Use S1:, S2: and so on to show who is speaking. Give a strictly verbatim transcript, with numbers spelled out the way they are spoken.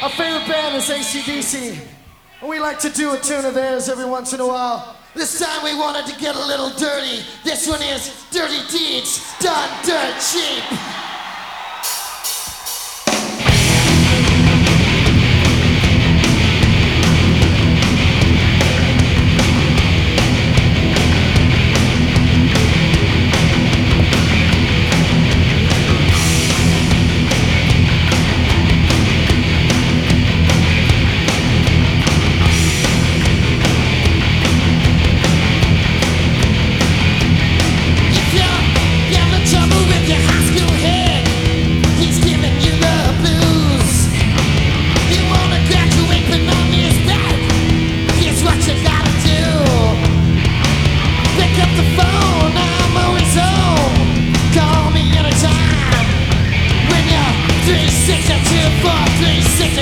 S1: Our favorite band is A C D C, and we like to do a tune of theirs every once in a while. This time we wanted to get a little dirty. This one is Dirty Deeds Done Dirt Cheap.